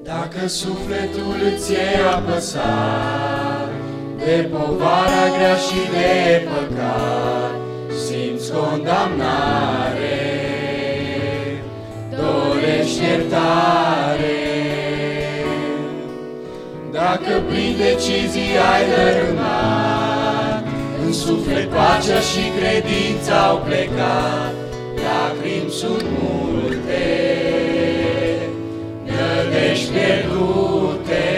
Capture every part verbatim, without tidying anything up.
Dacă sufletul îți e apăsat de povara grea și de păcat, simți condamnare, dorești iertare. Dacă prin decizii ai dărâmat, în suflet pacea și credința au plecat, lacrimi sunt multe, nădejdi pierdute.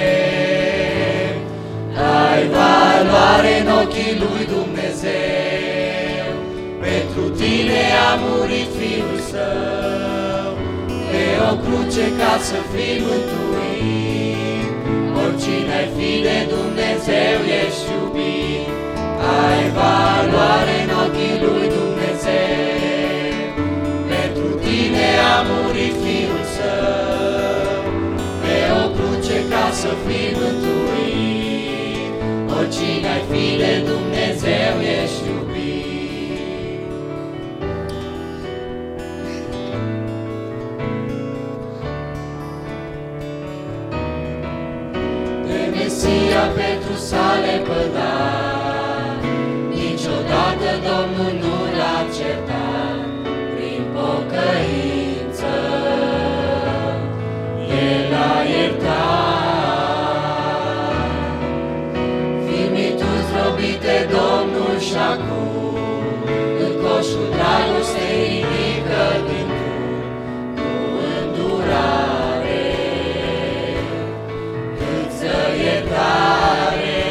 Ai valoare în ochii lui Dumnezeu, pentru tine a murit Fiul Său, pe o cruce ca să fii mântuit. Oricine ai fi de Dumnezeu ești iubit. Ai valoare în ochii lui Dumnezeu, pentru tine a murit Fiul Său, pe o cruce ca să fii mântuit. Oricine ai fi de Dumnezeu ești iubit. De Mesia pentru sale pădat, niciodată Domnul nu l-a certat. Prin pocăință El a iertat. Firmituri zdrobite Domnul și acum în coșul dragostei ridică gândul cu îndurare, câță iertare.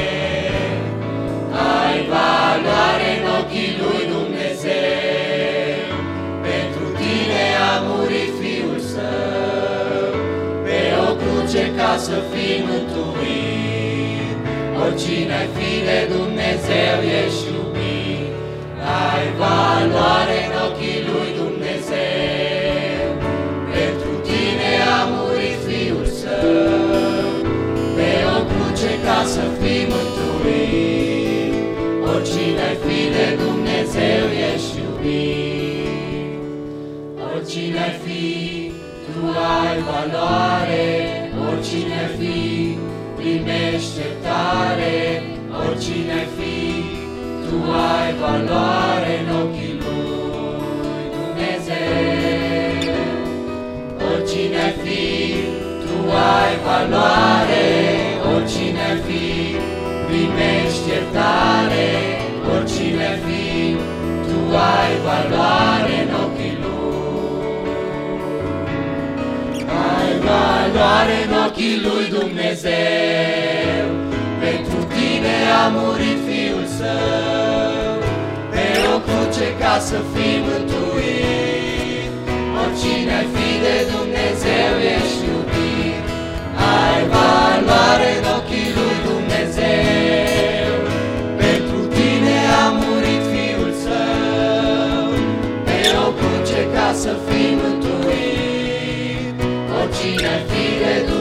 Ai valoare în ochii lui Dumnezeu, pentru tine a murit Fiul Său, pe o cruce ca să fii mântuit. Oricine ai fi de Dumnezeu ești iubit. Ai valoare în ochii lui Dumnezeu, pentru tine a murit Fiul Său, pe o cruce ca să fii mântuit. Oricine ai fi de Dumnezeu ești iubit. Oricine ai fi, tu ai valoare. Oricine ai fi, primești iertare. Oricine ai fi, tu ai valoare în ochii lui Dumnezeu. Oricine ai fi, tu ai valoare. Oricine ai fi, primești iertare. Oricine ai fi, tu ai valoare în ochii lui. Ai valoare în ochii lui Dumnezeu, pentru tine a murit Fiul Său, pe o cruce ca să fii mântuit. Oricine ai fi de Dumnezeu ești iubit. Ai valoare în ochii lui Dumnezeu, pentru tine a murit Fiul Său, pe o cruce ca să fii mântuit. Oricine ai fi de Dumnezeu